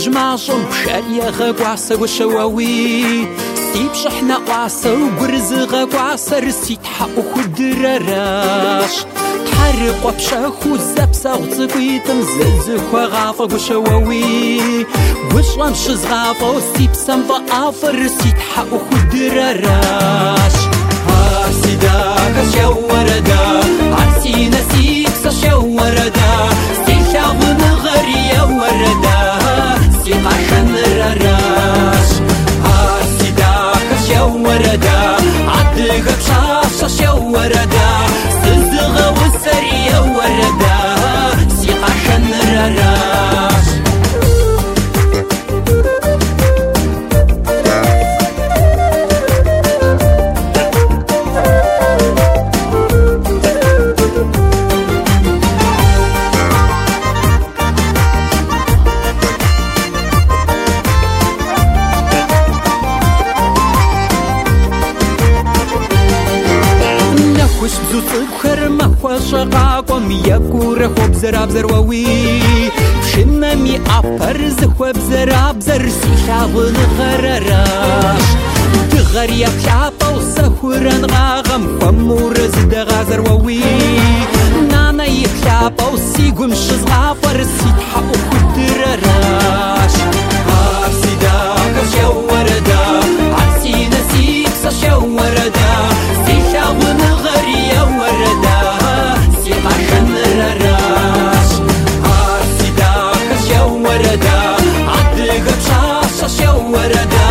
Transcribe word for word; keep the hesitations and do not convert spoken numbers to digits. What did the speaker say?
جماجم بشارية غاقواسة وشواوي سيب شحنا قواسة وقرز غاقواسة رسيت حقو خدراراش تحرق وبشاخو زبسة وتقويتم زلزخوا غافة وشواوي وشلام شزغافة وسيب سنفا آفر رسيت حقو خدراراش عرسي داك شوردا عرسي نسيك سشوردا سيشاغ نغريا وردا سيقا شنراراش عرسي داك شوردا عدق بشاشة شوردا سزغ وسريا وردا سيقا شنراراش بزو صبخر مخوا شقاقم يكور خوب زراب زرواوي بشممي أبر زخوا بزراب زر سيشاغ نغرراش دغر يبشابا وسهوران غاغم فمور زدغا زرواوي نانا يبشابا وسيقوم شزغافر سيتحقو خدراراش عرسي داك شوردا عرسي نسيك سشوردا سيشاغ نغريا وردا سيقا شنراراش عرسي داك شوردا عدق بشاشة شوردا